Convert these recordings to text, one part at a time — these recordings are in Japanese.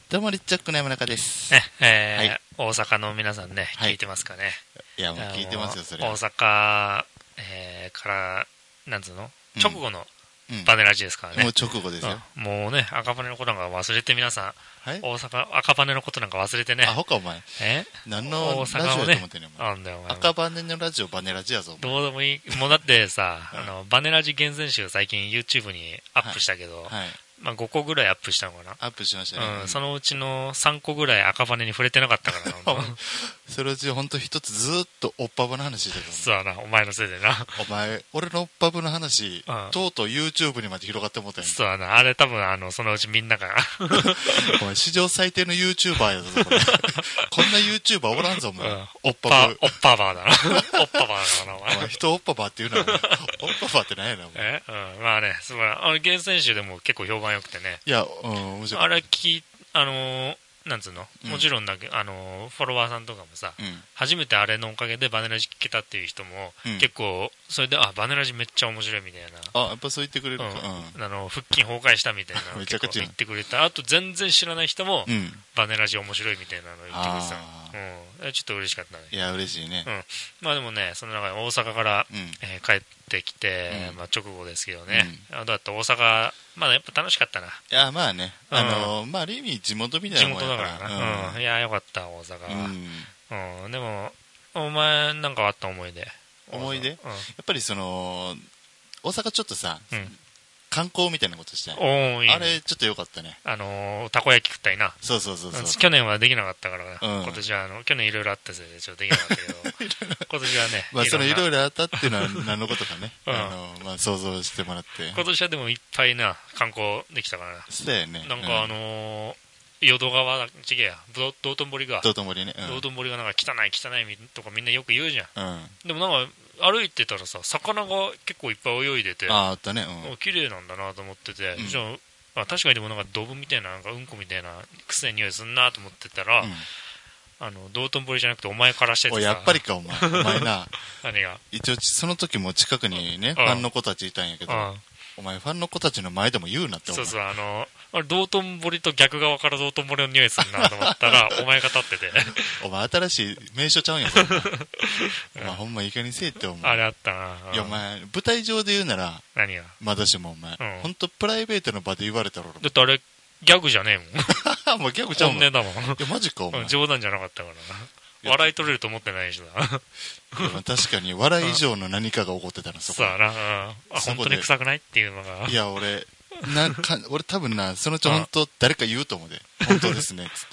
どうもリッチャックの山中です。 ね、はい、大阪の皆さんね、聞いてますかね。 いやもう聞いてますよそれ。 大阪、からなんつうの、直後のバネラジですからね。 もう直後ですよ。 もうね、赤羽のことなんか忘れて皆さん、 はい、 大阪赤羽のことなんか忘れてね。 アホかお前。何のラジオやと思ってんねんお前。 なんだよお前。 赤羽のラジオバネラジやぞ。 どうでもいい。もうだってさ、バネラジ厳選集最近 YouTube にアップしたけど。はい、まあ、5個ぐらいアップしたのかな。 アップしましたね、 そのうちの3個ぐらい赤羽に触れてなかったからな。 それうちほんと一つずっとおっぱぶの話してた。 そうだな、お前のせいでな。 お前俺のおっぱぶの話、とうとう YouTube にまで広がってもったんや。 そうだな、あれ多分そのうちみんながお前史上最低の YouTuber やぞこれ。こんな YouTuber おらんぞお前、おっぱぶおっぱばだな。おっぱばだなお前。 人おっぱばって言うなお前。おっぱばって何やなお前。 まあね、すごい厳選集でも結構評判良くてね。 いや、面白い。 あれなんつうの、もちろんだけフォロワーさんとかもさ、初めてあれのおかげでバネラジ聞けたっていう人も、結構それでバネラジめっちゃ面白いみたいな。 やっぱそう言ってくれるか。 腹筋崩壊したみたいなのを結構言ってくれた。あと全然知らない人も、バネラジ面白いみたいなのを言ってくれてた。ちょっと嬉しかったね。 いや嬉しいね。 まあでもね、その中で大阪から、帰ってきて、まあ直後ですけどね。だって大阪まだやっぱ楽しかったな。いやまあね、まあある意味地元みたいなもんやから。 地元だからな。いやよかった大阪は。でもお前なんかあった思い出。 やっぱりその大阪ちょっとさ、観光みたいなことしたい。あれちょっと良かったね。 たこ焼き食ったりな。 そう。 去年はできなかったからな。今年は去年いろいろあったせいでちょっとできなかったけど、今年はね。 まあそのいろいろあったっていうのは何のことかね。まあ想像してもらって。 今年はでもいっぱいな観光できたからな。 そうだよね。 なんか淀川ちげえや道頓堀が道頓堀ね。 道頓堀がなんか汚いとかみんなよく言うじゃん。でもなんか歩いてたらさ、魚が結構いっぱい泳いでて、 あったね。 綺麗なんだなと思ってて、じゃあ確かにでもなんかドブみたいな、なんかうんこみたいな臭い匂いすんなと思ってたら、道頓堀じゃなくてお前からしててさ。 やっぱりかお前な。 何が一応その時も近くにね、ファンの子たちいたんやけど、お前ファンの子たちの前でも言うなって。 そう道頓堀と逆側から道頓堀の匂いするなと思ったらお前が立っててお前新しい名所ちゃうんやお前ほんまいい加減せえってお前。 あれあったな。 いやお前舞台上で言うなら何がまだしもお前、ほんとプライベートの場で言われたらだってあれギャグじゃねえもん。 もうギャグちゃうもん。 本音だもん。 いやマジかお前。 冗談じゃなかったからな。笑い取れると思ってないしだ。 確かに笑い以上の何かが起こってたなそこ。 そうだな。本当に臭くないっていうのが。 いや俺多分なそのうち本当誰か言うと思うで、本当ですねっつって。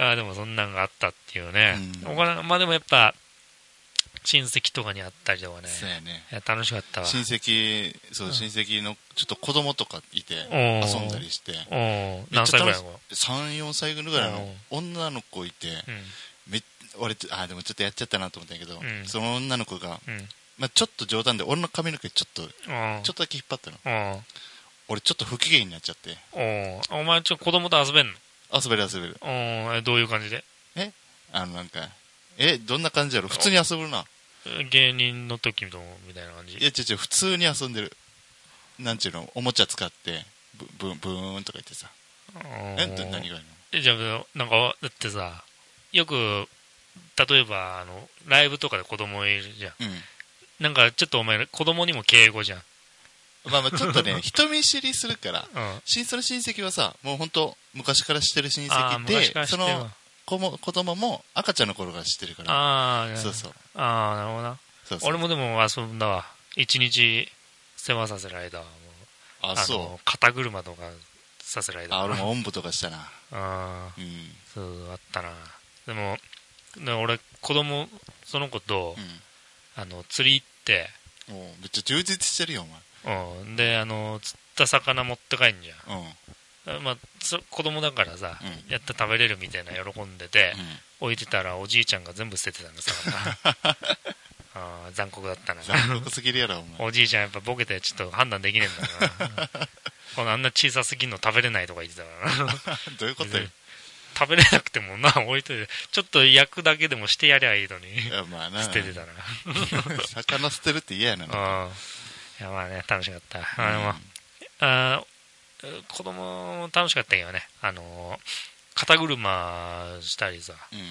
でもそんなんがあったっていうね。まあでもやっぱ親戚とかに会ったりとかね。 そうやね。 楽しかったわ。 親戚のちょっと子供とかいて遊んだりして。 何歳ぐらいの ？3、4歳ぐらいの女の子いて、俺でもちょっとやっちゃったなと思ったんやけど、その女の子が、ちょっと冗談で俺の髪の毛ちょっとだけ引っ張ったの。俺ちょっと不機嫌になっちゃって。 お前ちょっと子供と遊べんの？ 遊べる。 どういう感じで？ なんかどんな感じやろ？普通に遊ぶな。 芸人の時みたいな感じ？ いや違う普通に遊んでる。なんちゅうのおもちゃ使ってブーンとか言ってさ。何がいいの？ じゃあなんかだってさ、よく例えばライブとかで子供いるじゃん。なんかちょっとお前子供にも敬語じゃん。 まあちょっとね人見知りするから、その親戚はさもう本当昔から知ってる親戚で、その子供も赤ちゃんの頃から知ってるから。そうなるほどな。俺もでも遊んだわ。一日世話させられた。肩車とかさせられた。 俺もおんぶとかしたな。 そうあったな。でも俺子供その子と釣り行って、 めっちゃ充実してるよお前。で釣った魚持って帰んじゃん。まあ子供だからさ、やって食べれるみたいな喜んでて、置いてたらおじいちゃんが全部捨ててたんだ魚。残酷だったな。 残酷すぎるやろお前。 おじいちゃんやっぱボケてちょっと判断できねえんだな。このあんな小さすぎんの食べれないとか言ってたからな。 どういうことよ。 食べれなくても置いといてちょっと焼くだけでもしてやりゃいいのに。捨ててたな。 魚捨てるって嫌やな。 いやまあね楽しかった。 子供楽しかったけどね、肩車したりさ、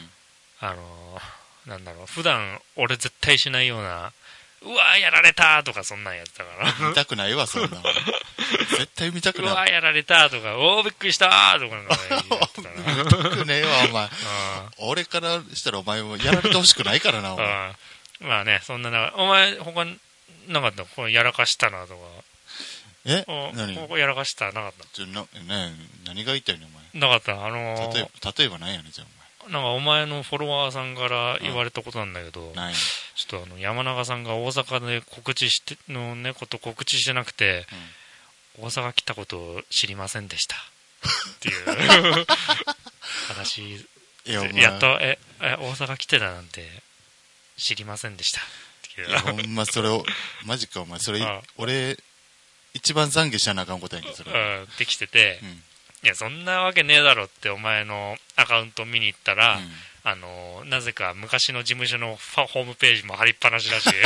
なんだろう、普段俺絶対しないような、うわーやられたとかそんなんやってたから見たくないわそんな絶対見たくない。 うわーやられたとか、おーびっくりしたとかなんかやってたな見たくねえわお前俺からしたらお前もやられてほしくないからなお前まあね、そんなな、お前他なかったこれやらかしたなとか。 何ここやらかしたなかった。 何が言いたいのお前。 なかった。 例えば何やねんじゃあお前。なんかお前のフォロワーさんから言われたことなんだけど、ちょっと山中さんが大阪でこと告知してなくて、大阪来たことを知りませんでしたっていう話。やっと大阪来てたなんて知りませんでしたっていう。 いやほんまそれをマジかお前それ俺一番懺悔しなあかんことやんけそれできてて、いやそんなわけねえだろってお前のアカウント見に行ったら、なぜか昔の事務所のホームページも貼りっぱなしだし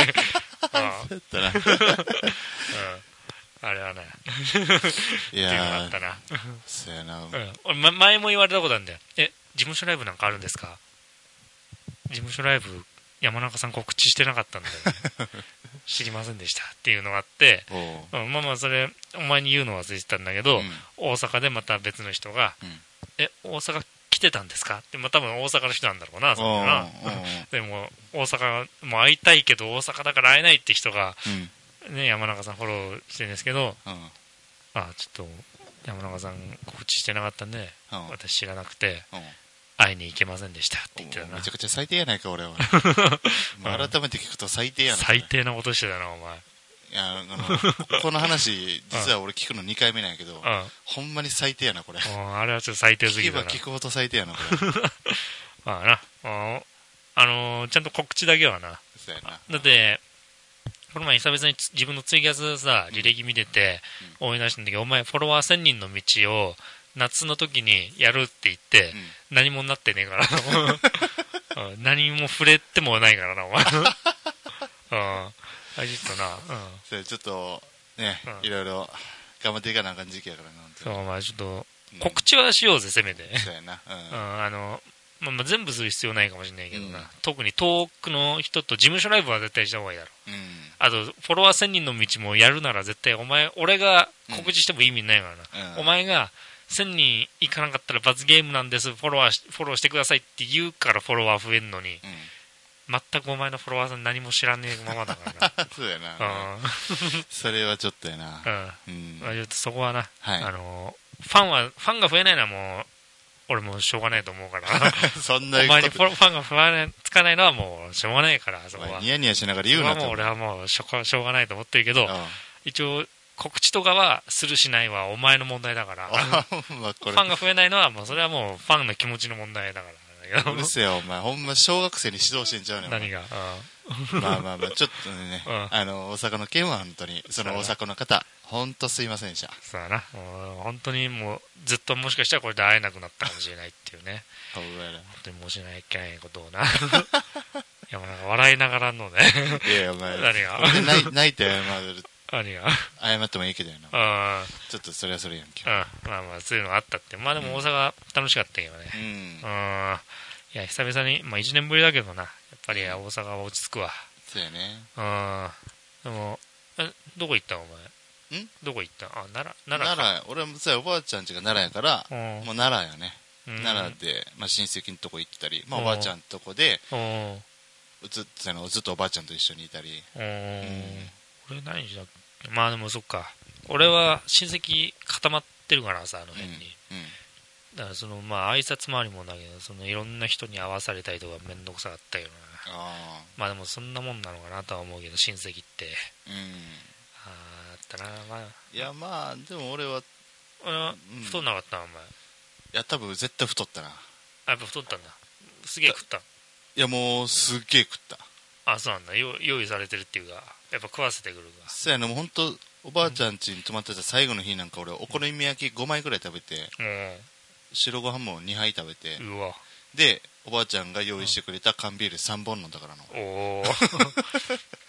あれはねいやーあったなそうやな、 前も言われたことあるんだよ。事務所ライブなんかあるんですか。事務所ライブ山中さん告知してなかったんだよね知りませんでしたっていうのがあって、まあそれお前に言うのは忘れてたんだけど、大阪でまた別の人が、大阪来てたんですかって、多分大阪の人なんだろうな、そんなでも大阪もう会いたいけど大阪だから会えないって人が、山中さんフォローしてるんですけど、ちょっと山中さん告知してなかったんで、私知らなくて、会いに行けませんでしたって言ってたな。 めちゃくちゃ最低やないか俺は改めて聞くと最低やな。 最低なことしてたなお前。 いやこの話実は俺聞くの2回目なんやけど、ほんまに最低やなこれ。 あれはちょっと最低すぎだな。 聞けば聞くほど最低やなこれまあな、ちゃんと告知だけはな。 そうやな。 だってこの前久々に自分のツイキャスさ履歴見てて思い出したんだけど、お前フォロワー1000人の道を夏の時にやるって言って、何もなってねえからな何も触れてもないからなお前ちょっとな、 ちょっとね、いろいろ頑張っていかなあかん時期やからな。 そうお前ちょっと告知はしようぜせめて。 そうやな。 全部する必要ないかもしれないけどな、特に遠くの人と事務所ライブは絶対した方がいいだろう、あとフォロワー1000人の道もやるなら絶対俺が告知しても意味ないからな、お前が1000人いかなかったら罰ゲームなんです、フォローしてくださいって言うからフォロワー増えるのに、全くお前のフォロワーさん何も知らねえままだからなそうやな、それはちょっとやな、 そこはな、ファンが増えないのはもう俺もしょうがないと思うからそんなお前にファンがつかないのはもうしょうがないから、そこはニヤニヤしながら言うなと。 俺はもうしょうがないと思ってるけど、一応告知とかはするしないはお前の問題だからファンが増えないのはもうそれはもうファンの気持ちの問題だからうるせえよお前、ほんま小学生に指導してんちゃうねん。 何がまあちょっとね、大阪の件は本当にその大阪の方本当すいませんでした。 そうだな、本当にもうずっともしかしたらこれで会えなくなったかもしれないっていうね本当に申し訳ないことをないやもうなんか笑いながらのねいやお前何が泣いて謝る何が謝ってもいいけどやな、ちょっとそれはそれやんけ。 まあそういうのがあったって、まあでも大阪楽しかったけどね、いや久々に、1年ぶりだけどな、やっぱり大阪は落ち着くわ。 そうやね。 でもどこ行ったお前。どこ行った。奈良。 俺もさおばあちゃん家が奈良やから、もう奈良やね。奈良で、親戚のとこ行ったり、おばあちゃんのとこでずっとおばあちゃんと一緒にいたり。 俺何しだっけ。まあでもそっか、俺は親戚固まってるからさ、あの辺に、だから挨拶回りもだけど、いろんな人に会わされたりとかめんどくさかったよな。まあでもそんなもんなのかなとは思うけど、親戚ってあったな。 いやでも俺は太んなかったなお前。 いや多分絶対太ったな。 やっぱ太ったんだ。すげえ食った。いやもうすっげえ食った。 そうなんだ。用意されてるっていうか、やっぱ食わせてくるか。 そうやな、もうほんとおばあちゃん家に泊まってた最後の日なんか俺お好み焼き5枚ぐらい食べて、白ご飯も2杯食べて、 うわでおばあちゃんが用意してくれた缶ビール3本飲んだからな。 お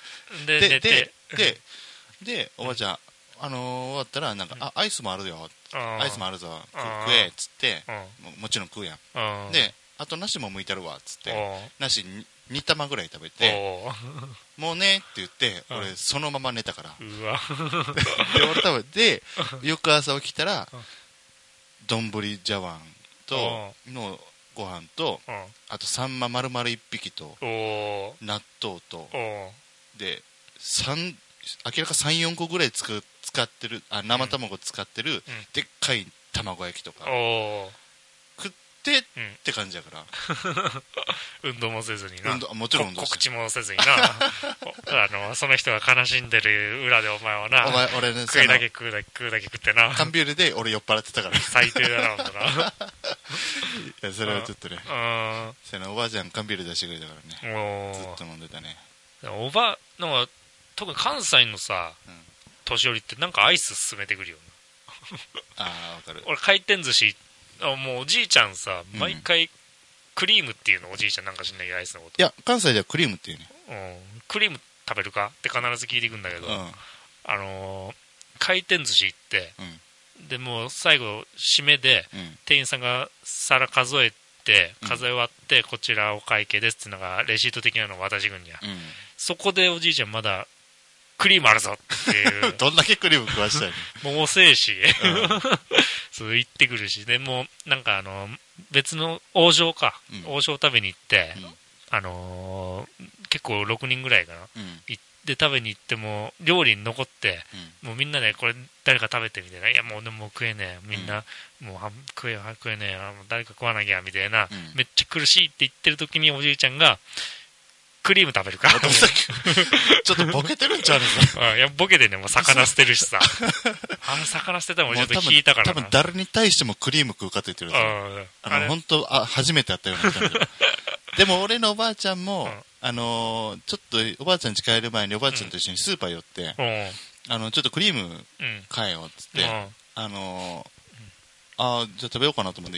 でおばあちゃん終わったらなんか、アイスもあるよってアイスもあるぞ食えっつって、もちろん食うやん。であと梨も剥いてるわっつって梨2玉ぐらい食べてもうねって言って俺そのまま寝たから。 うわで俺多分で翌朝起きたら丼茶碗とのご飯とあとサンマ丸々1匹と納豆とで明らか 3,4 個ぐらい使ってる生卵使ってるでっかい卵焼きとか食ってって感じやから運動もせずになもちろん運動告知もせずになその人が悲しんでる裏でお前はな俺ね食うだけ食ってな缶ビールで俺酔っ払ってたから最低だなほんとないやそれはちょっとねおばあちゃん缶ビール出してくれたからねずっと飲んでたね。 なんか特に関西のさ、年寄りってなんかアイス勧めてくるよな。わかる。 俺回転寿司もうおじいちゃんさ毎回クリームっていうのおじいちゃんなんか知んないけどアイスのこと。 いや関西ではクリームっていうね。 クリーム食べるかって必ず聞いていくんだけど、回転寿司行って、でもう最後締めで、店員さんが皿数え終わってこちらお会計ですっていうのがレシート的なのを渡してくんや、そこでおじいちゃんまだクリームあるぞっていうどんだけクリーム食わしたいのもう遅いしそう言ってくるしでもなんか別の王将食べに行って、結構6人ぐらいかな、行って食べに行っても料理に残って、もうみんなでこれ誰か食べてみたいな、いやもうでも食えねえみんな、もう食えねえ誰か食わなきゃみたいな、めっちゃ苦しいって言ってる時におじいちゃんがクリーム食べるかちょっとボケてるんちゃうのいやボケてねもう魚捨てるしさ魚捨てたのもちょっと聞いたからな。 多分誰に対してもクリーム食うかって言ってる本当初めて会ったような感じでも俺のおばあちゃんも、ちょっとおばあちゃん家帰る前におばあちゃんと一緒にスーパー寄って、ちょっとクリーム買えよっつって、じゃあ食べようかなと思って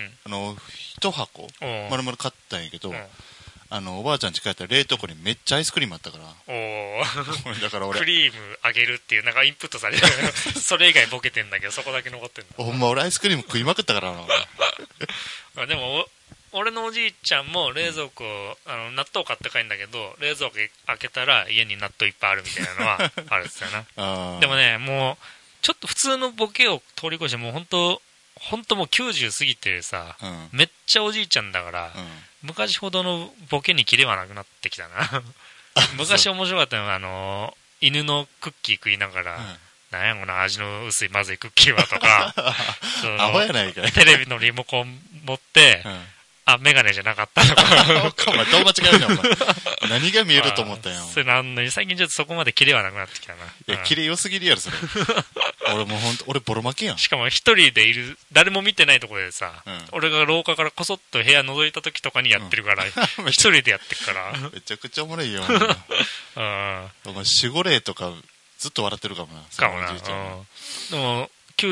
、1箱丸々買ったんやけど、おばあちゃん家帰ったら冷凍庫にめっちゃアイスクリームあったからだから俺クリームあげるっていうなんかインプットされてそれ以外ボケてんだけどそこだけ残ってんだ。 ほんま俺アイスクリーム食いまくったからなでも俺のおじいちゃんも冷蔵庫、納豆買って帰るんだけど冷蔵庫開けたら家に納豆いっぱいあるみたいなのはあるっすよなでもねもうちょっと普通のボケを通り越してもう本当もう90過ぎてさ、めっちゃおじいちゃんだから、昔ほどのボケにキレはなくなってきたな昔面白かったのは犬のクッキー食いながら、なんやこの味の薄いまずいクッキーはとかアホやないかいテレビのリモコン持って、メガネじゃなかったとかお前どう間違えるのお前何が見えると思ったんやそれなんのに最近ちょっとそこまでキレはなくなってきたな。いやキレ良すぎるやろそれ俺もう俺ボロ負けやん。 しかも一人でいる誰も見てないところでさ、俺が廊下からこそっと部屋覗いた時とかにやってるから、一人でやってるからめちゃくちゃおもろいよお前守護霊とかずっと笑ってるかもな。 かもな。でも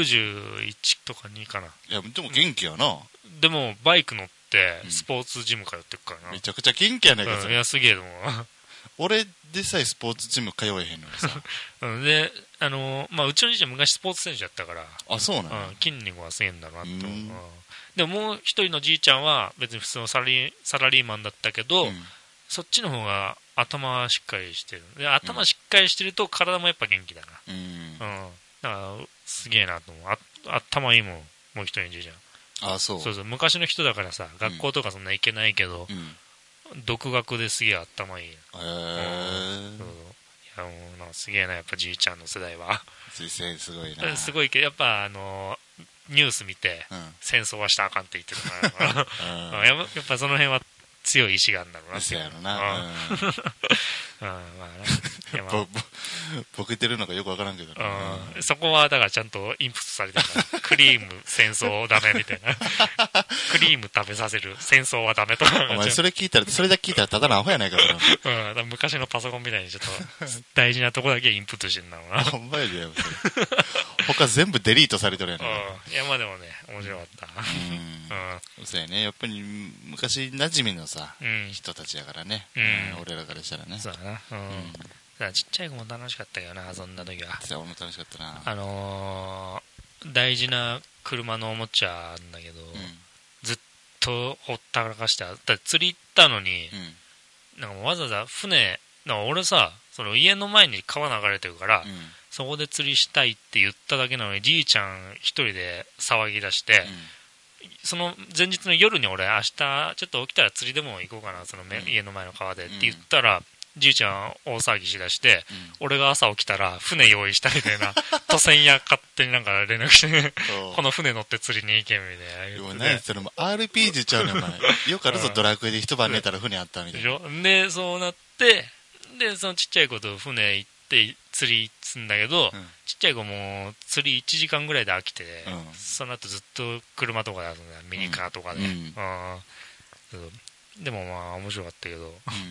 91とか2かな。 いやでも元気やな。 でもバイク乗ってスポーツジム通ってくからな。 めちゃくちゃ元気やねんか。 いやすげえでも俺でさえスポーツジム通えへんのにさでうちのじいちゃん昔スポーツ選手やったから。 あそうなんや、 筋肉はすげえんだなって思う。でももう一人のじいちゃんは別に普通のサラリーマンだったけど、そっちの方が頭はしっかりしてる。で頭しっかりしてると体もやっぱ元気だな。だからすげえなと思う。頭いいもんもう一人のじいちゃん。そう昔の人だからさ学校とかそんな行けないけど、独学ですげえ頭いい。いやもうなすげえなやっぱじいちゃんの世代はすごいな。 すごいけどやっぱニュース見て、戦争はしたらあかんって言ってるからやっぱその辺は強い意志があるんだろうな。 そうやろな。ボケてるのかよく分からんけど、 そこはだからちゃんとインプットされてるからクリーム戦争ダメみたいなクリーム食べさせる戦争はダメとかお前それだけ聞いたらただのアホやないかそ昔のパソコンみたいにちょっと大事なとこだけインプットしてるんだろうな。 ほんまやでよ他全部デリートされてるやん。 いやまあでもね面白かったそうやねやっぱり昔馴染みのさ、人たちやからね、俺らからしたらね。 そうだな。ちっちゃい子も楽しかったよな遊んだ時は。 俺も楽しかったな。 大事な車のおもちゃなんだけど、ずっとほったらかして、だって釣り行ったのに、なんかわざわざ船、なんか俺さ、その家の前に川流れてるから、そこで釣りしたいって言っただけなのに、じいちゃん一人で騒ぎ出して、その前日の夜に俺、明日ちょっと起きたら釣りでも行こうかな、その家の前の川でって言ったら、じいちゃん大騒ぎしだして、俺が朝起きたら船用意したみたいな、渡船屋勝手になんか連絡してこの船乗って釣りに行けみたいな。 何それも RPG ちゃうねん、お前。よくあるぞ、ドラクエで一晩寝たら船あったみたいな。 で、そうなって、で、そのちっちゃい子と船行って釣りすんだけど、ちっちゃい子も釣り1時間ぐらいで飽きて、その後ずっと車とかで遊んだ、ミニカーとかで。でもまあ面白かったけど、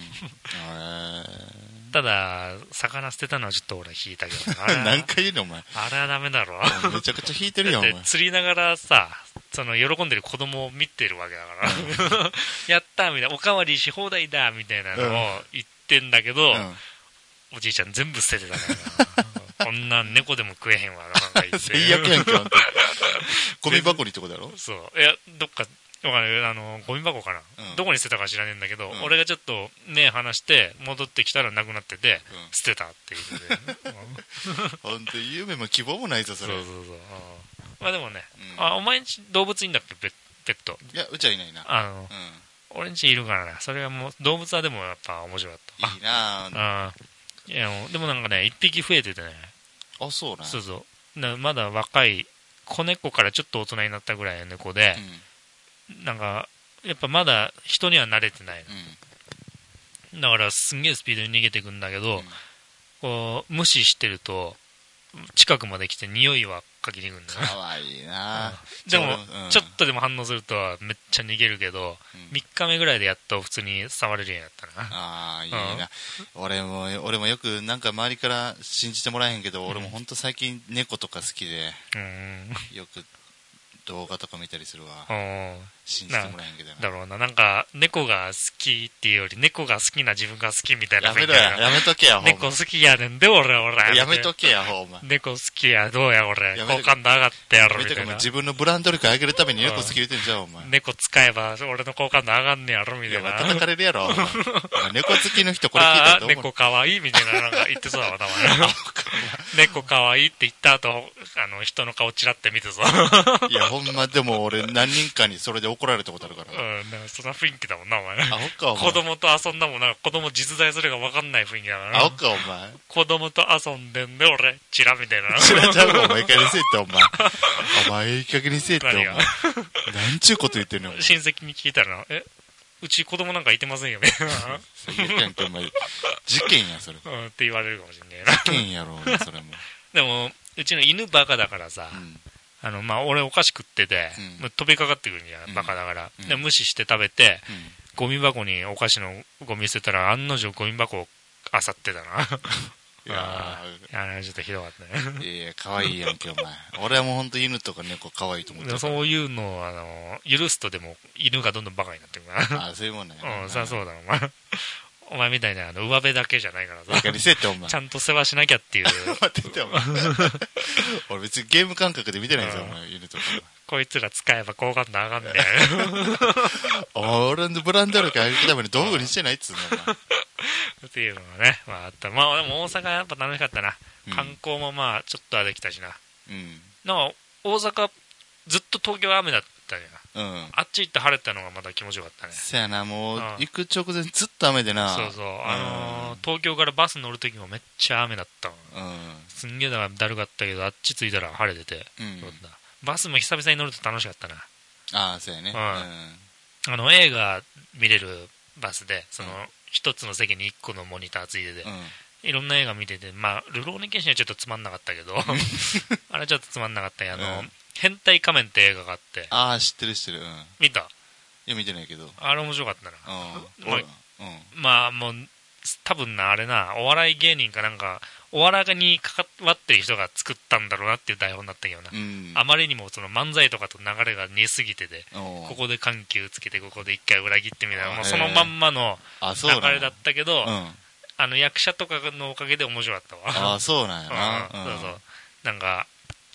ただ魚捨てたのはちょっと俺引いたけど何回言うのお前。 あれはダメだろ。 めちゃくちゃ引いてるよお前。 釣りながらさ、その喜んでる子供を見てるわけだからやったみたいな、おかわりし放題だみたいなのを言ってんだけど、おじいちゃん全部捨ててたからこんなん猫でも食えへんわなんか言って最悪やんけ。ゴミ箱にってことだろ。 そう、いやどっかゴミ箱かな、どこに捨てたか知らねえんだけど、俺がちょっと目離して戻ってきたらなくなってて、捨てたって言ってて本当に夢も希望もないぞそれ。 そうまあでもね、お前んち動物いいんだっけ、ペット。 いやうちはいないな。 俺んちいるからね、それはもう動物はでもやっぱ面白かった。 いいな。 いやでもなんかね、一匹増えててね。 あ、そうな。 そうまだ若い子猫からちょっと大人になったぐらいの猫で、なんかやっぱまだ人には慣れてないの、だからすんげえスピードに逃げてくんだけど、こう無視してると近くまで来て匂いはかきに行くんだよ。 かわいいな。 でもちょっとでも反応するとめっちゃ逃げるけど、3日目ぐらいでやっと普通に触れるようになったな。 ああいいな。俺もよくなんか周りから信じてもらえへんけど、俺も本当最近猫とか好きで、よく動画とか見たりするわ。信じてもらえへんけどな。 だろうな、なんか猫が好きっていうより猫が好きな自分が好きみたいな。 やめろや、やめとけやほんま。 猫好きやねんで俺やめとけやほんま。 猫好きやどうや俺好感度上がってやろみたいな。 自分のブランド力上げるために猫好き言うてんじゃんお前。 猫使えば俺の好感度上がんねやろみたいな。 叩かれるやろお前。猫好きの人これ聞いたらどう思う？ 猫かわいいみたいななんか言ってそうだわたまに。猫かわいいって言った後人の顔チラって見てさ。 いやほんまでも俺何人かにそれで怒られたことあるから。 なんかそんな雰囲気だもんなお前。子供と遊んだもんな、子供実在するか分かんない雰囲気だからな。 あほかお前。 子供と遊んでんで俺チラみたいな。 チラちゃうかお前いい加減にせえってお前。お前いい加減にせえってお前。なんちゅうこと言ってんの。 親戚に聞いたらうち子供なんかいてませんよみたいな。 最悪やんけお前。事件やそれ。 って言われるかもしんねえな。 事件やろそれも。 でもうちの犬バカだからさ、まあ俺お菓子食ってて、飛びかかってくるんじゃん、バカだから、で無視して食べて、ゴミ箱にお菓子のゴミ捨てたら案の定ゴミ箱を漁ってたな。いやちょっとひどかったね。 いや可愛いやんけお前。俺はもう本当犬とか猫可愛いと思ってる。 そういうのを許すとでも犬がどんどんバカになってくるから。 あそういうもんね。 そうだお前。お前みたいな上辺だけじゃないからさ。ちゃんと世話しなきゃっていう。 待ってお前。俺別にゲーム感覚で見てないんですよお前犬とか。 こいつら使えば好感度上がんねえ。 俺のブランド力上げるために道具にしてないっつうのお前。 っていうのがね、まああった。まあでも大阪やっぱ楽しかったな。観光もまあちょっとはできたしな。なんか大阪ずっと東京は雨だったじゃん。あっち行って晴れたのがまた気持ちよかったね。 そやな、もう行く直前ずっと雨でな。 そう東京からバス乗る時もめっちゃ雨だった。すんげえだるかったけど、あっち着いたら晴れてて、バスも久々に乗ると楽しかったな。 ああそうやね。 映画見れるバスで、その一つの席に一個のモニターついてて、いろんな映画見てて、まあルローニケンシンはちょっとつまんなかったけどあれちょっとつまんなかったけど、変態仮面って映画があって。 ああ知ってる見た？ いや見てないけどあれ面白かったな。まあもう多分なあれな、お笑い芸人かなんかお笑いに関わってる人が作ったんだろうなっていう台本だったけどな、あまりにもその漫才とかと流れが似すぎてて、ここで緩急つけてここで一回裏切ってみたいな、もうそのまんまの流れだったけど、役者とかのおかげで面白かったわ。 あそうなんやな。 そうなんか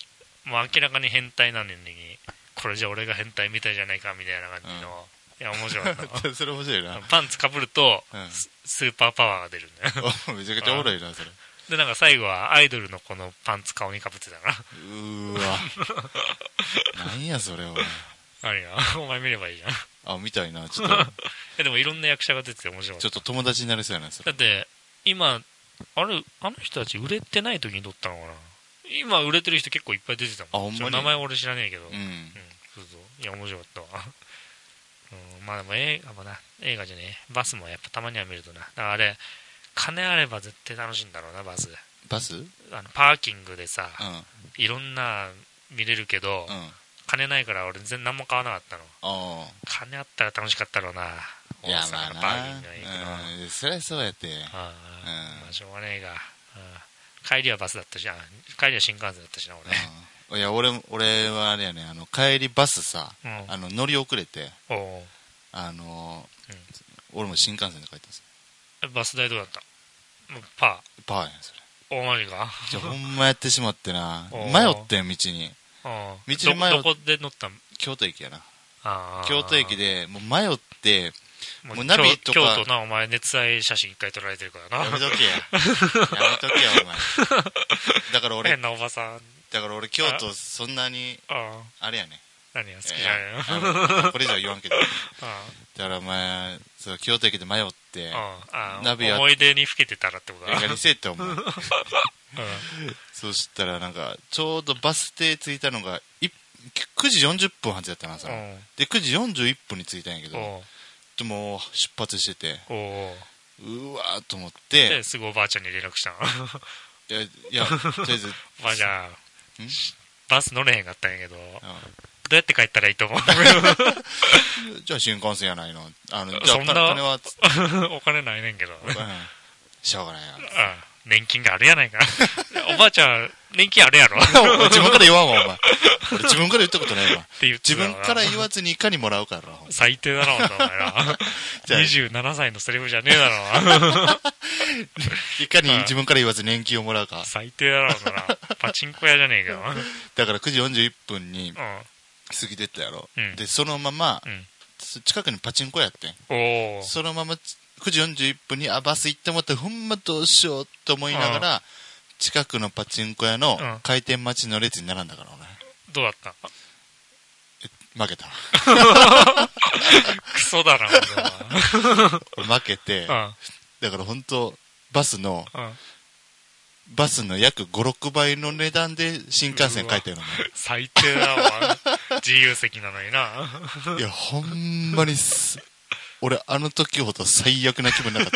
もう明らかに変態なのにこれじゃ俺が変態みたいじゃないかみたいな感じの、いや面白かったそれ面白いな。 パンツかぶると、スーパーパワーが出るんだよめちゃくちゃおもろいなそれでなんか最後はアイドルのこのパンツ顔にかぶってたからわなんやそれは何がお前見ればいいじゃんあ見たいなちょっとでもいろんな役者が出てて面白かった。 ちょっと友達になりそうやなそれ。 だって今あの人たち売れてない時に撮ったのかな。今売れてる人結構いっぱい出てたもん。 あほんまに名前俺知らねえけど、そうそういや面白かったわまあでも映画じゃねえバスもやっぱたまには見るとな。だからあれ金あれば絶対楽しいんだろうなバスパーキングでさ、いろんな見れるけど、金ないから俺全然何も買わなかったの。金あったら楽しかったろうな。 いやまあなパーキングに行くの、 そりゃそうやってまあしょうがねえが、帰りはバスだったし帰りは新幹線だったしな俺、いや俺はあれやね帰りバスさ、乗り遅れて俺も新幹線で帰ったんですよ。バス代どうだった？パーやんそれ。 マジか。 じゃほんまやってしまってな迷ってん道にどこで乗ったん？ 京都駅やな。京都駅でもう迷ってもうナビとか京都なお前熱愛写真一回撮られてるからな。 やめとけやお前だから俺変なおばさんだから俺京都そんなにあれやね何が好きじゃないのこれ以上言わんけどだからお前そう京都駅で迷ってナビ思い出にふけてたらってことだ。 映画にせえって思うそしたらなんかちょうどバス停着いたのが9時40分発やったなさで9時41分に着いたんやけどでも出発しててうわーと思ってですぐおばあちゃんに連絡したのいやとりあえずおばあちゃんバス乗れへんかったんやけどどうやって帰ったらいいと思うじゃあ新幹線やないのじゃあそんな金はお金ないねんけどしょうがないや年金があるやないかおばあちゃん年金あるやろ自分から言わんわお前俺自分から言ったことないわって自分から言わずにいかにもらうから最低だろお前ら27歳のセリフじゃねえだろいかに自分から言わず年金をもらうか最低だろそらパチンコ屋じゃねえかよだから9時41分に過ぎてったやろ、でそのまま、近くにパチンコやってんそのまま9時41分にバス行ってもってほんまどうしようと思いながら近くのパチンコ屋の開店待ちの列に並んだから俺どうだった？ 負けたクソだな俺負けてだから本当バスの約 5,6 倍の値段で新幹線帰ったよね最低だわ自由席なのにないやほんまに俺あの時ほど最悪な気分なか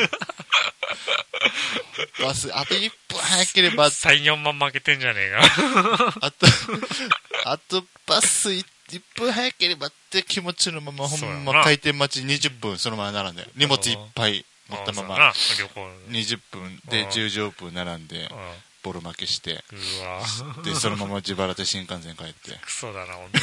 ったバスあと1分早ければ 3,4 万負けてんじゃねえかあとバス1分早ければって気持ちのままほんま開店待ち20分そのまま並んで荷物いっぱい持ったまま20分で10時オープン並んでボロ負けしてでそのまま自腹で新幹線帰ってクソだな本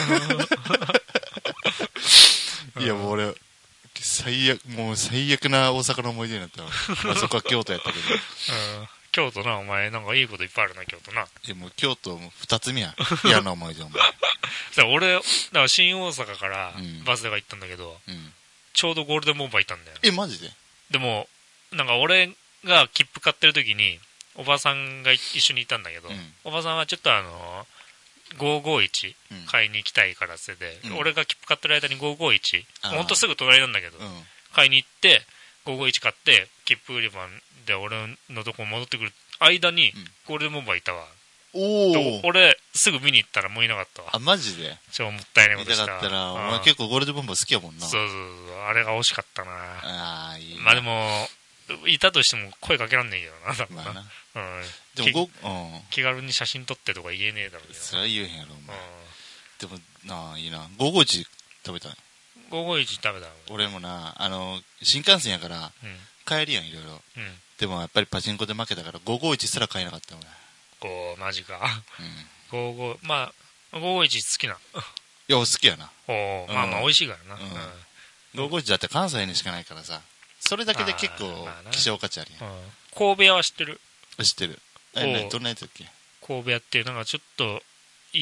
当いやもう俺もう最悪な大阪の思い出になったわそこは京都やったけど京都なお前なんかいいこといっぱいあるな京都な。いやもう京都も2つ目や嫌な思い出お前俺だから新大阪からバスで行ったんだけど、ちょうどゴールデンボンバー行ったんだよ。 マジで？ でもなんか俺が切符買ってる時におばさんが一緒にいたんだけど、おばさんはちょっと551買いに行きたいからってで、俺が切符買ってる間に551ほんとすぐ隣なんだけど、買いに行って551買って切符売り場で俺のとこ戻ってくる間にゴールデンボンバーいたわ。俺すぐ見に行ったらもういなかったわ。 マジで？ 超もったいないことした。 見たかったらお前結構ゴールデンボンバー好きやもんな。 そうあれが惜しかったな。いいまあでもいたとしても声かけらんねえけどな。まあな。でも気軽に写真撮ってとか言えねえだろうけど。 それは言えへんやろお前。でもいいな。551食べたの。 551食べたの。 俺もな新幹線やから帰りやんいろいろ。でもやっぱりパチンコで負けたから551すら買えなかった俺。 マジか。まあ551好きな。 いや好きやな。 まあ美味しいからな。 551だって関西にしかないからさ。それだけで結構希少価値あるやん。 神戸屋は知ってる？ 知ってる。どんなやつだっけ？ 神戸屋っていうなんかちょっといい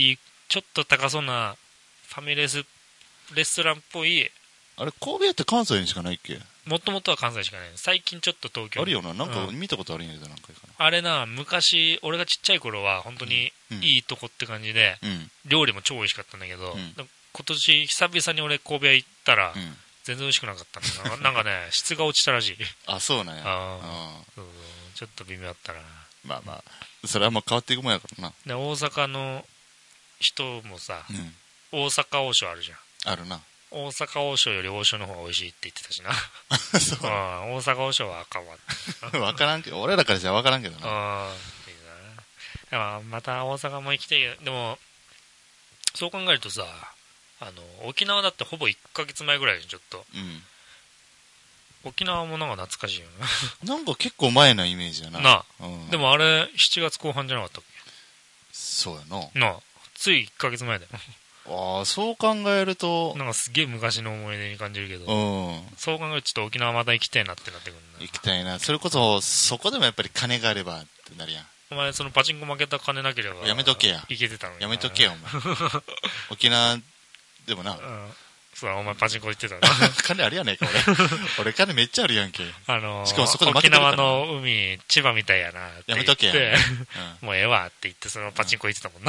ちょっと高そうなファミレスレストランっぽい。 あれ神戸って関西にしかないっけ？ もともとは関西しかない。最近ちょっと東京にあるよな。なんか見たことあるんやけど、何回かな。 あれな、昔俺がちっちゃい頃は本当にいいとこって感じで、料理も超美味しかったんだけど、今年久々に俺神戸行ったら、全然美味しくなかったんだ。なんかね、質が落ちたらしい。 あ、そうなんや。 そうちょっと微妙だったな。 まあまあ、それはもう変わっていくもんやからな。 で、大阪の人もさ、大阪王将あるじゃん。 あるな。 大阪王将より王将の方が美味しいって言ってたしな。 そう。 大阪王将はあかんわ。 分からんけど、俺らからじゃ分からんけどな。 また大阪も行きたいけど、でも、そう考えるとさ、沖縄だってほぼ1ヶ月前ぐらいでちょっと。沖縄もなんか懐かしいよね。 なんか結構前なイメージやな。 なあ。でもあれ、7月後半じゃなかったっけ？ そうやな。 なあ。つい1ヶ月前だよ。 ああ、そう考えるとなんかすげえ昔の思い出に感じるけど、そう考えるとちょっと沖縄また行きたいなってなってくるんだ。 行きたいな。それこそそこでもやっぱり金があればってなるやん。 お前そのパチンコ負けた金なければやめとけや。 行けてたのに。 やめとけやお前。沖縄でもな、 そうお前パチンコ行ってたの。 金あるやねんか俺金めっちゃあるやんけ。しかもそこで負け沖縄の海千葉みたいやなって言って、 やめとけや、 もうええわって言ってそのパチンコ行ってたもんな。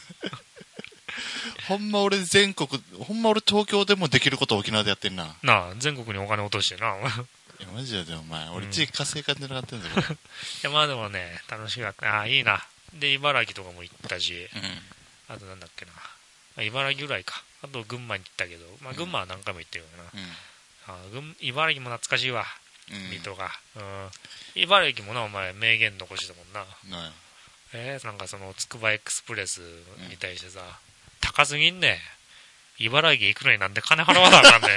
ほんま俺東京でもできることを沖縄でやってんな。 なあ、全国にお金落としてな。 いやマジでお前、俺地域活性化でなかったんだよ。いやまあでもね、楽しかった。いいな。で、茨城とかも行ったし、あとなんだっけな。茨城ぐらいか。あと群馬に行ったけど、まあ群馬は何回も行ってるよな。茨城も懐かしいわ。水戸が。茨城もな、お前名言残してたもんな。なんかそのつくばエクスプレスに対してさ、高すぎんね。茨城行くのになんで金払わなあかんねん。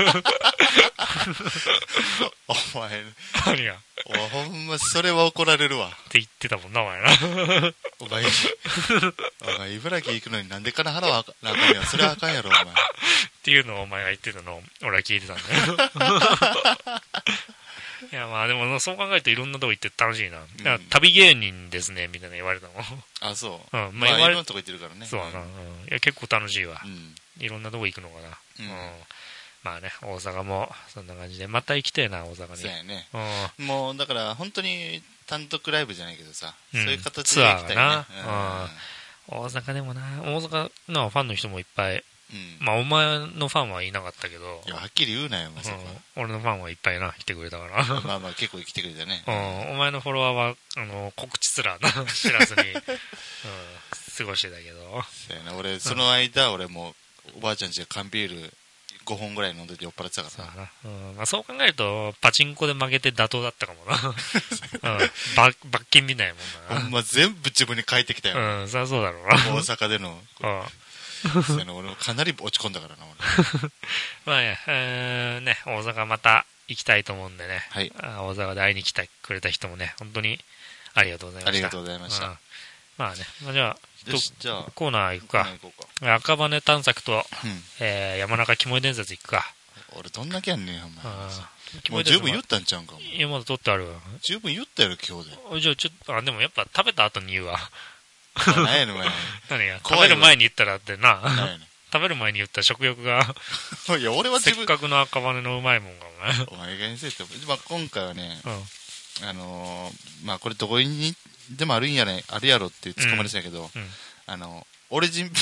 お前、 何がほんまそれは怒られるわ。 って言ってたもんな、お前な。 お前茨城行くのになんで金払わなあかんやん。それはあかんやろ、お前。 っていうのをお前が言ってたのを俺は聞いてたんだよ。いやまあでもそう考えるといろんなとこ行って楽しいな。旅芸人ですねみたいな言われたの。 あ、そう。 まあいろんなとこ行ってるからね。 そうだな。いや結構楽しいわ。いろんなとこ行くのかな。まあね、大阪もそんな感じでまた行きたいな、大阪に。 そうやね。もうだから本当に単独ライブじゃないけどさ、そういう形で行きたいね。 ツアーな。大阪でもな、大阪のファンの人もいっぱい。まあお前のファンはいなかったけど、 いやはっきり言うなよ、まさか。 俺のファンはいっぱいな来てくれたから。 まあまあ結構来てくれたね。 お前のフォロワーは告知すら知らずに過ごしてたけど。 そうやな、俺その間俺もおばあちゃんちで缶ビール5本ぐらい飲んでて酔っ払ってたからな。 まあ、そう考えるとパチンコで負けて妥当だったかもな。罰金みたいもんな。 ほんま全部自分に返ってきたよ。 そりゃそうだろうな。 大阪での。俺もかなり落ち込んだからな、俺。 まあね、大阪また行きたいと思うんでね。 はい。 大阪で会いに来てくれた人もね、本当にありがとうございました。 ありがとうございました。 まあね、じゃあ、コーナー行くか。赤羽探索と、山中キモい伝説行くか。 俺どんだけやんねん、お前。もう十分言ったんちゃうんかも。 いや、まだ取ってあるわ。 十分言ったやろ、今日で。 じゃあちょっと、でもやっぱ食べた後に言うわ。 何やねん、お前。 何が食べる前に言ったらってな。食べる前に言ったら食欲が。 いや、俺はせっかくの赤羽のうまいもんが、 お前がにせえって。まあ今回はね、まあこれどこにでもあるやろって突っ込まれてたけど、オリジン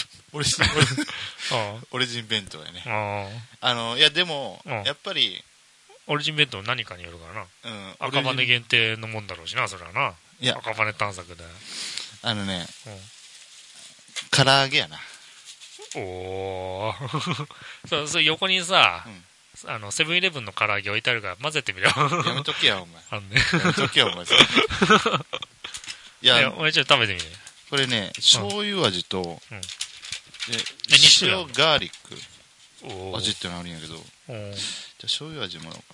弁当やね。いやでも、やっぱり、 オリジン弁当何かによるからな。赤羽限定のもんだろうしな、それはな。赤羽探索で。 唐揚げやな。 おー。そう、横にさ、セブンイレブンの唐揚げ置いてあるから混ぜてみろ。 やめとけや、お前。やめとけや、お前。いや、 お前ちょっと食べてみて。 これね、醤油味と、塩ガーリック味ってのあるんやけど、じゃあ醤油味もらおうか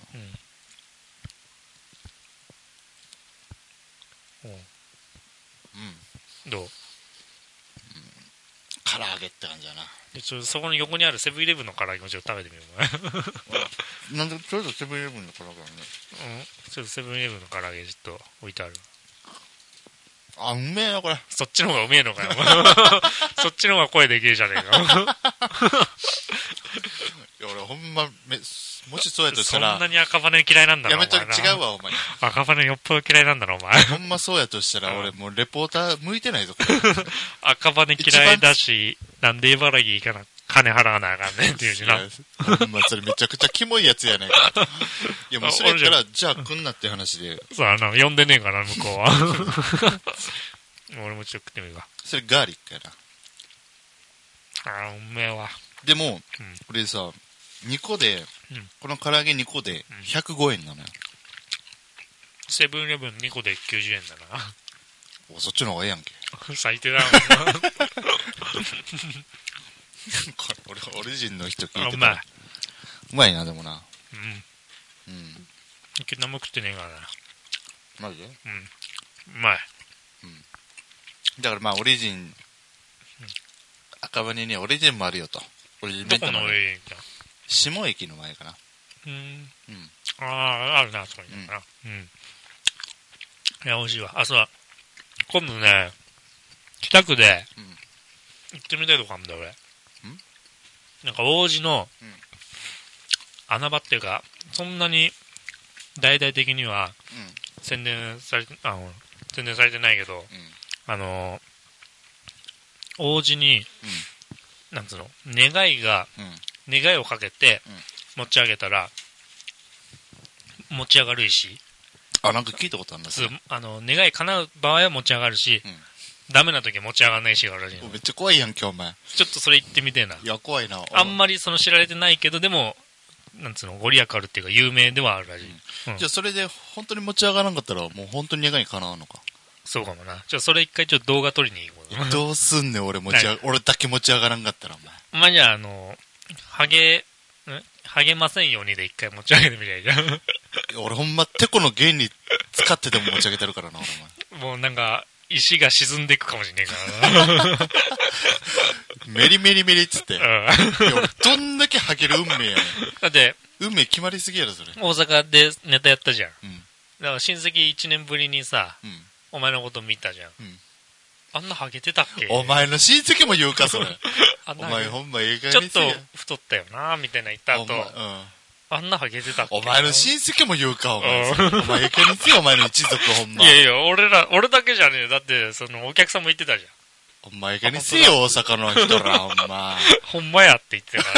な。どう？ 唐揚げって感じだな。 そこの横にあるセブンイレブンの唐揚げもちょっと食べてみよう。なんでちょっとセブンイレブンの唐揚げね。 ちょっとセブンイレブンの唐揚げちょっと置いてある。 あ、うめえなこれ。 そっちの方がうめえのかよそっちの方が声でけえじゃねえかいや俺ほんまもしそうやとしたらそんなに赤羽嫌いなんだろやめと違うわお前。 赤羽よっぽど嫌いなんだろお前ほんまそうやとしたら俺もうレポーター向いてないぞ赤羽嫌いだしなんで茨城行かな金払わなあかんねんっていうしな。 ほんまそれめちゃくちゃキモいやつやねんか。いやもうそれやったらじゃあ来んなって話で。 そう呼んでねえかな向こうは。俺もちょっと食ってみるわ。 それガーリックやな。うめえわ。 でも、俺さ2個で、この唐揚げ2個で105円なのよ。 セブンイレブン2個で90円だな。 おそっちの方がええやんけ。 最低だもんな。 これオリジンの人聞いてたらうまいなでもな。 何も食ってねえからな。 マジで？ うまい。 だからまあオリジン、赤羽にオリジンもあるよと。オリジンどこのオリジンか。 下駅の前かな。 あるなそこにな。いや美味しいわ。あ、そうだ。今度ね北区で行ってみたいとこあるんだよ俺。なんか王子の穴場っていうかそんなに大々的には宣伝されてないけど、王子に、なんつうの願いをかけて持ち上げたら持ち上がる石。 なんか聞いたことあるんだ。 願い叶う場合は持ち上がるし、ダメな時は持ち上がらない石があるらしいの。 めっちゃ怖いやんけお前。 ちょっとそれ言ってみてえな。 いや怖いな。 あんまり知られてないけどでもなんつうのご利益あるっていうか有名ではあるらしい。 じゃあそれで本当に持ち上がらなかったらもう本当に願い叶うのか。 そうかもな。それ一回ちょっと動画撮りに行こう。 どうすんねん俺だけ持ち上がらんかったらお前じゃあ励ませんようにで一回持ち上げてみりゃいいじゃん。 俺ほんまてこの原理使ってでも持ち上げてるからな俺お前。もうなんか石が沈んでいくかもしれねえからな。 メリメリメリっつって、どんだけハゲる運命やねん。 だって運命決まりすぎやろそれ。 大阪でネタやったじゃん。だから親戚1年ぶりにさ、お前のこと見たじゃん。あんなハゲてたっけ？ お前の親戚も言うかそれ。お前ほんまええかにちょっと太ったよなみたいな言った後、あんなハゲてたっけ？ お前の親戚も言うかお前。お前ええかにせよお前の一族ほんま。 いやいや俺だけじゃねえよ。だってお客さんも言ってたじゃん。 お前かにせよ大阪の人らほんま。 ほんまやって言ってた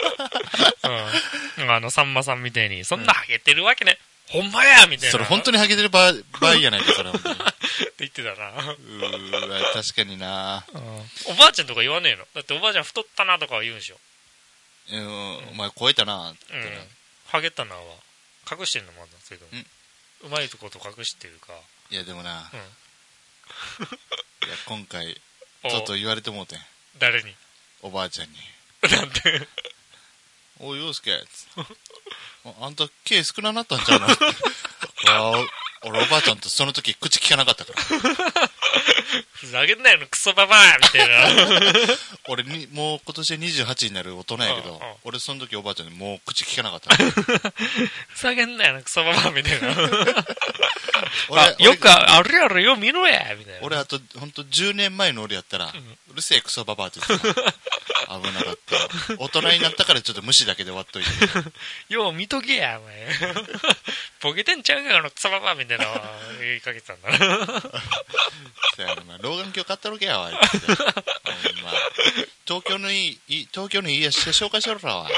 から。さんまさんみたいにそんなハゲてるわけね。ほんまやみたいな。 それ本当にハゲてる場合やないかそれ本当に。 って言ってたな。 確かにな。 おばあちゃんとか言わねえの？だっておばあちゃん太ったなとかは言うんでしょ。 お前超えたなって。 ハゲたなは隠してんのもあるんですけど。うまいとこと隠してるか。 いやでもな。いや今回ちょっと言われてもうてん。 誰に？ おばあちゃんに。 なんで？ おい陽介あんた毛少ななったんちゃうの？俺おばあちゃんとその時口聞かなかったから。 ふざけんなよクソババアみたいな。 俺にもう今年で28になる大人やけど、俺その時おばあちゃんにもう口聞かなかった。 ふざけんなよクソババアみたいな。よくあるやろよ見ろやみたいな。 俺あと本当10年前の俺やったら、うるせえクソババアって言ってた。危なかった。大人になったからちょっと無視だけで終わっといて。 よう見とけやお前。ボケてんちゃうかクソババアみたいな言いかけてたんだな。 老眼鏡買ったろけやわ。東京のいいやつ紹介しろわ。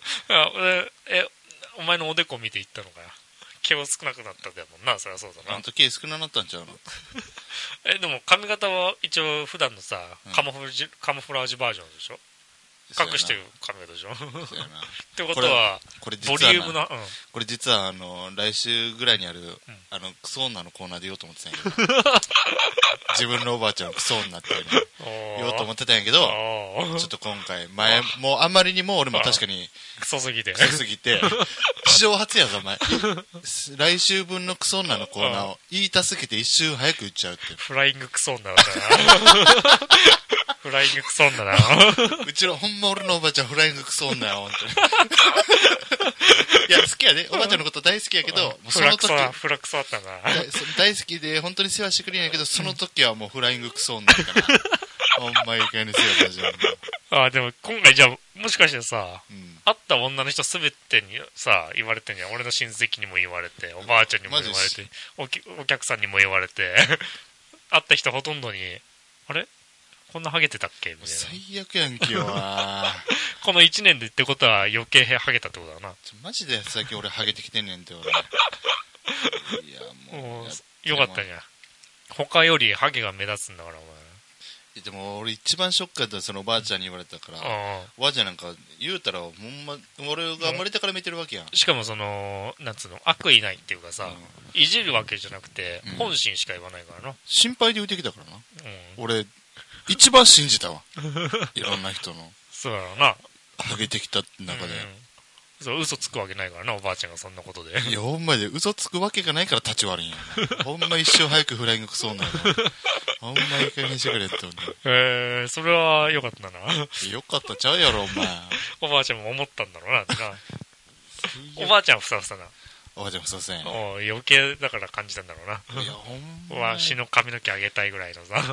お前のおでこ見て言ったのかよ。毛は少なくなったんだもんな。そりゃそうだな。 あんた毛少なくなったんちゃうの？ でも髪型は一応普段のさ、カモフラージュバージョンでしょ。隠してる髪型でしょ。ってことはボリュームな。 これ実は来週ぐらいにあるクソ女のコーナーで言おうと思ってたんやけど。自分のおばあちゃんのクソ女って言おうと思ってたんやけど、ちょっと今回もうあんまりにも俺も確かにクソすぎて史上初やぞお前。来週分のクソ女のコーナーを言いたすぎて一瞬早く言っちゃうって。 フライングクソ女だったな。フライングクソ女だな。 うちのほんま俺のおばあちゃんフライングクソ女や本当に。いや好きやで、おばあちゃんのこと大好きやけど、もうその時フラクソだったな。 大好きで本当に世話してくれんやけど、その時はもうフライングクソになるからほんまいい加減にせよマジで。 でも今回じゃあもしかしてさ、会った女の人すべてにさ言われてんじゃん。俺の親戚にも言われて、おばあちゃんにも言われて、お客さんにも言われて会った人ほとんどに、あれこんなハゲてたっけみたいな。 最悪やんけよこの1年でってことは余計ハゲたってことだな。 マジで最近俺ハゲてきてんねんって俺。いやもうよかったじゃん。他よりハゲが目立つんだからお前。 でも俺一番ショックだったらそのおばあちゃんに言われたから、おばあちゃんなんか言うたらほんま俺が生まれてから見てるわけやん。 しかもそのなんつうの悪意ないっていうかさ、いじるわけじゃなくて本心しか言わないからな。 心配で言うてきたからな、俺一番信じたわいろんな人の。 そうだろうな、 ハゲてきた中で、 そう嘘つくわけないからな、おばあちゃんがそんなことで。 いやほんまで嘘つくわけがないから立ち悪いんやほんま一生早くフライングクソになるほんまいい加減にしてくれって思う。 それはよかったなよかったちゃうやろお前おばあちゃんも思ったんだろうなおばあちゃんはふさふさな。 おばあちゃんふさふさやね。 余計だから感じたんだろうな。 いやほんまわしの髪の毛あげたいぐらいのさ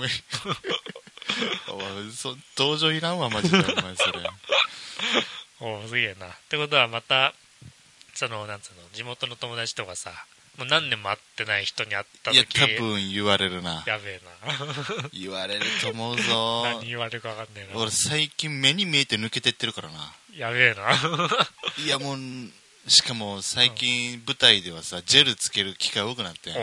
同情いらんわマジでお前それすげえな。ってことはまたそのなんつうの地元の友達とかさ、もう何年も会ってない人に会った時、 いや多分言われるな。 やべえな言われると思うぞ何言われるか分かんねえな。 俺最近目に見えて抜けてってるからな。 やべえないやもうしかも最近舞台ではさジェルつける機会多くなって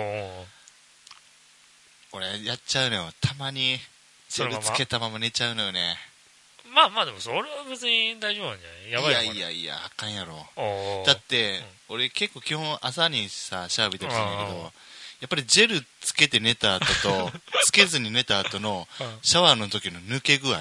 俺やっちゃうのよたまに。ジェルつけたまま寝ちゃうのよね。 まあでもそれは別に大丈夫なんじゃない。やばい。 いやあかんやろ。だって、俺結構基本朝にさシャワー浴びたりするんだけど、やっぱりジェルつけて寝た後とつけずに寝た後のシャワーの時の抜け具合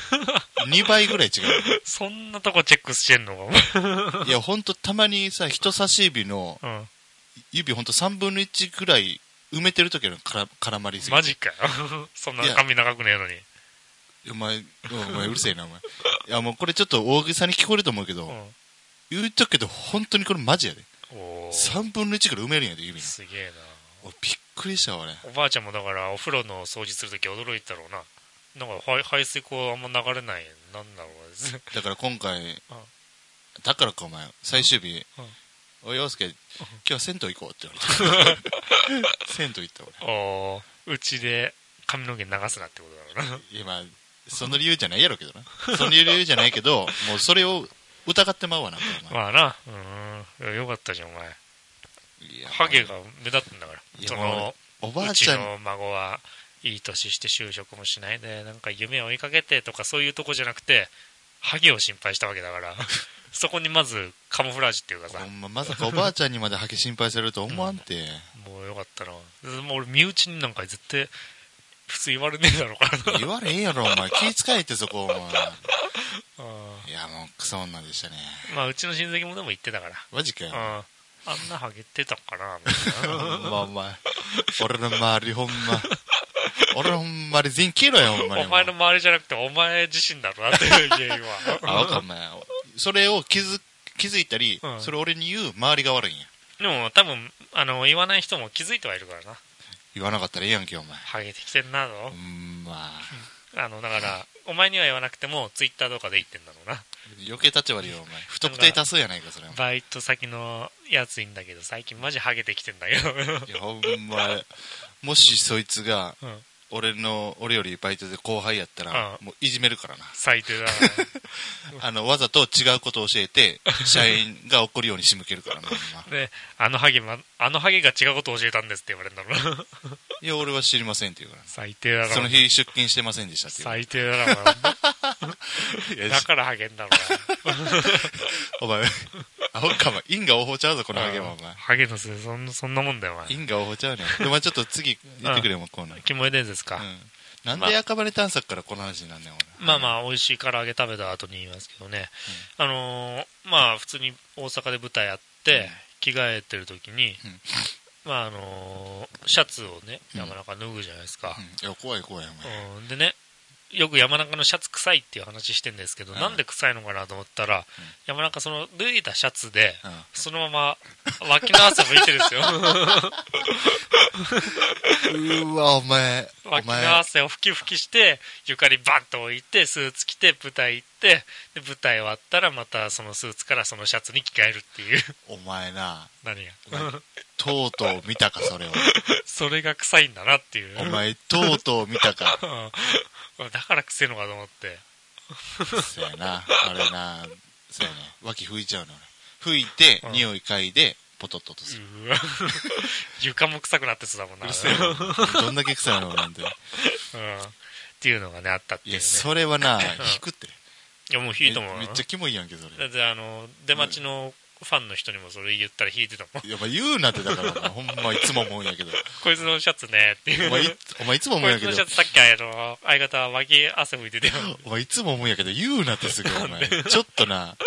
2倍ぐらい違うそんなとこチェックしてんのかいやほんとたまにさ人差し指の指ほんと3分の1ぐらい埋めてる時の絡まりすぎて。 マジかよそんな髪長くねえのに。 お前うるせえなお前。いやもうこれちょっと大げさに聞こえると思うけど、言うとくけど本当にこれマジやで。3分の1ぐらい埋めるんやで指に。 すげえな。 俺びっくりしたわ俺。 おばあちゃんもだからお風呂の掃除するとき驚いたろうな。なんか排水口あんま流れない。なんだろうだから今回だからかお前最終日、おい陽介今日は銭湯行こうって言われた銭湯行った俺。うちで髪の毛流すなってことだろうな。 いやまあその理由じゃないやろうけどなその理由じゃないけどもうそれを疑ってまうわな。 まあな。よかったじゃんお前。ハゲが目立つんだから。そのおばあちゃん、 うちの孫はいい年して就職もしないでなんか夢を追いかけてとかそういうとこじゃなくてハゲを心配したわけだからそこにまずカモフラージュっていうかさ、 まさかおばあちゃんにまでハゲ心配されると思わんて、 もうよかったな。もう俺身内になんか絶対普通言われねえだろうからな。 言われへんやろお前気遣えってそこお前いやもうクソ女でしたね。 まあうちの親戚もでも言ってたから。 マジかよ。 あんなハゲてたかなみたいなお前俺の周りほんま俺の周り全員消えろよほんまに。 お前の周りじゃなくてお前自身だろなっていう原因はわかんない。それを気づいたり、それ俺に言う周りが悪いんや。 でも多分言わない人も気づいてはいるからな。 言わなかったらええやんけお前。 ハゲてきてんなぞ。 まあだからお前には言わなくてもツイッターとかで言ってんだろうな。 余計立ち悪いよお前。不特定多数やないかそれは。 バイト先のやついいんだけど最近マジハゲてきてんだけどいやほんまもしそいつが、俺よりバイトで後輩やったら、もういじめるからな。 最低だなわざと違うことを教えて社員が怒るように仕向けるからなであのハゲが違うことを教えたんですって言われるんだろうないや俺は知りませんって言うから。 最低だからその日出勤してませんでしたって言う。 最低だからだからハゲんだろうなお前アホかも因果応報ちゃうぞこのハゲはお前。 ハゲのせいそんなもんだよお前。 因果応報ちゃうねん。でもちょっと次言ってくれよもうこうなキモい伝説か、 なんで赤羽探索からこの話になんねん俺。まあ美味しい唐揚げ食べた後に言いますけどね、まあ普通に大阪で舞台やって、着替えてる時に、まあシャツをねなかなか脱ぐじゃないですか、 いや怖いお前。 でねよく山中のシャツ臭いっていう話してるんですけど、なんで臭いのかなと思ったら、山中その脱いだシャツで、そのまま脇の汗拭いてるんですよ。 うわ、お前。 脇の汗を吹き吹きして、床にバンと置いて、スーツ着て、舞台行って、で舞台終わったらまたそのスーツからそのシャツに着替えるっていう。 お前な。 何がとうとう見たか、それを。 それが臭いんだなっていう。 お前、とうとう見たか。 だから臭いのかと思って。 そうやな。あれな。そうやね。脇拭いちゃうの。拭いて、匂い嗅いで、ポトッと落とす。 床も臭くなってそうだもんな。 どんだけ臭いのなんて。 っていうのがね、あったっていうね。 いや、それはな、引くって。 いや、もう引いたもん。 めっちゃキモいやんけ、それ。 だって出待ちのファンの人にもそれ言ったら引いてたもん。 いや、言うなってだから、ほんまいつも思うんやけど。 こいつのシャツねっていう。 お前いつも思うんやけど。 こいつのシャツさっき相方は脇汗拭いてたよ。 お前いつも思うんやけど、言うなってすぐ、お前。ちょっとな、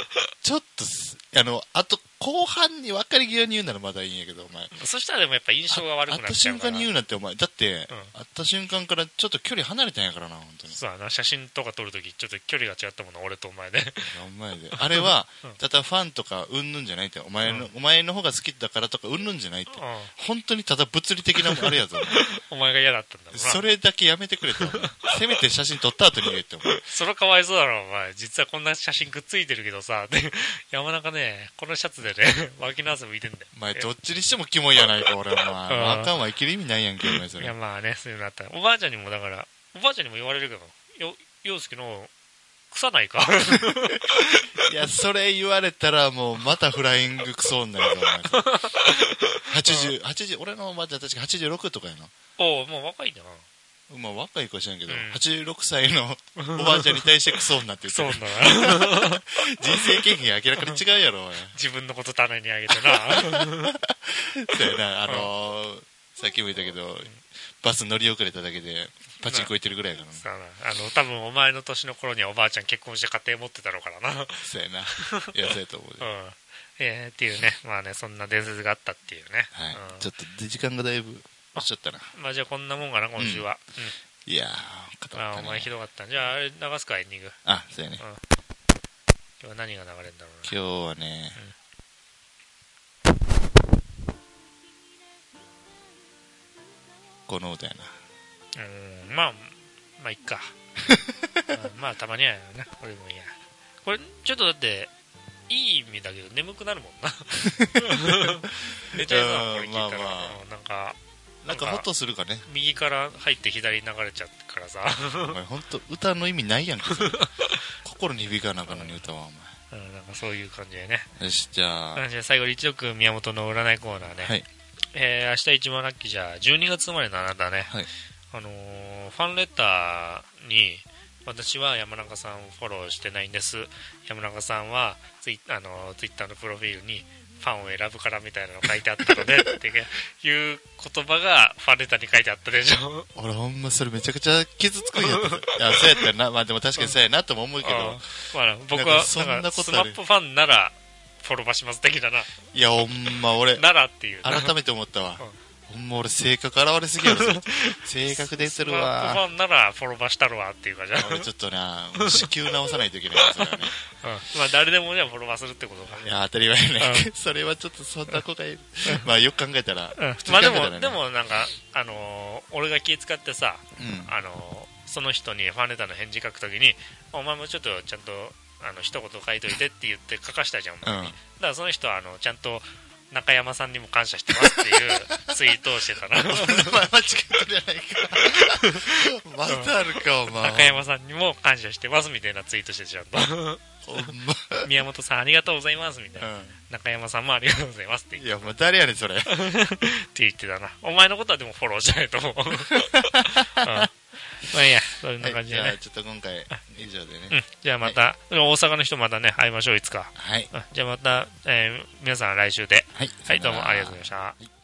あと、後半に分かり際に言うならまだいいんやけど、お前。 そしたらでもやっぱ印象が悪くなっちゃうから。 会った瞬間に言うなって、お前。だって、会った瞬間からちょっと距離離れたんやからな、本当に。 そうやな、写真とか撮るとき、ちょっと距離が違ったもんな、俺とお前で。 お前で。あれは、ただファンとか、うんぬんじゃないって。お前の方が好きだからとか、うんぬんじゃないって。本当にただ物理的なあれやぞ。 お前が嫌だったんだもんな。 それだけやめてくれと。せめて写真撮った後に言えって、お前。 それかわいそうだろ、お前。実はこんな写真くっついてるけどさ、で、山中ね、このシャツでね、脇の汗拭いてんだよ。 お前、どっちにしてもキモいやないか、俺は。あかんわ、生きる意味ないやんけ、お前、それ。 いや、まあね、そういうのあったら。おばあちゃんにも、だから、おばあちゃんにも言われるけど、陽介の、臭ないかいや、それ言われたら、もう、またフライングクソになるぞ、お前。80、俺のおばあちゃん確か86とかやな。 おう、もう若いんだな。 まあ若い子は知らんけど、86歳のおばあちゃんに対してクソになって言ってる。そうだな。 人生経験明らかに違うやろ、 自分のこと種にあげてな。 そうやな、さっきも言ったけど、バス乗り遅れただけで、パチンコ行ってるぐらいやからな。多分お前の年の頃にはおばあちゃん結婚して家庭持ってたろうからな。 そうやな。いや、そうやと思う。 っていうね、まあね、そんな伝説があったっていうね。 はい。ちょっと時間がだいぶ。おっしゃったな。 まあじゃあこんなもんかな、今週は。 いやー、 お前ひどかった。じゃああれ流すか、エンディング。 あ、そうやね。 今日は何が流れるんだろうな。 今日はね、この歌やな。 まあいっか。まあたまにはやな。これもいいや。これちょっとだっていい意味だけど眠くなるもんな。寝ちゃうな、これ聞いたら。 なんかホッとするかね。 右から入って左に流れちゃってからさ。 お前ほんと歌の意味ないやんか。心に響かなあかんのに歌は、お前。なんかそういう感じでね。 よし、じゃあ最後に一億宮本の占いコーナーね。はい。明日一番ラッキーじゃあ12月生まれのあなたね。はい。ファンレターに、私は山中さんをフォローしてないんです。山中さんはツイッターのプロフィールにファンを選ぶからみたいなの書いてあったのでっていう言葉がファンレターに書いてあったでしょ。 俺ほんまそれめちゃくちゃ傷つくんやった。いや、そうやったらな。まあでも確かにそうやなとも思うけど。 まあ、僕はそんなことスマップファンならフォローバします的だな。 いや、ほんま俺。 ならっていう。 改めて思ったわ。ほんま俺性格現れすぎやろ。性格出てるわ。 スマップファンならフォローバしたるわっていうかじゃあ。 俺ちょっとな、子宮直さないといけないそれはね。 まあ誰でもね、フォロワーするってことか。 いや、当たり前ね。それはちょっとそんな子がいる。まあよく考えたら。 まあでもなんか、俺が気使ってさ、その人にファンレターの返事書くときに、お前もちょっとちゃんと、一言書いといてって言って書かしたじゃん、だからその人は、ちゃんと、中山さんにも感謝してますっていうツイートをしてたな。 間違えたじゃないか。またあるか、お前。 中山さんにも感謝してますみたいなツイートしてちゃんと。宮本さんありがとうございますみたいな。中山さんもありがとうございますって言って。 いや、もう誰やねん、それ。って言ってたな。お前のことはでもフォローしないと思う。まあいいや、そんな感じでね。 じゃあちょっと今回以上でね。 じゃあまた、大阪の人またね、会いましょう、いつか。 はい。 じゃあまた、皆さん来週で。 はい。 はい、どうもありがとうございました。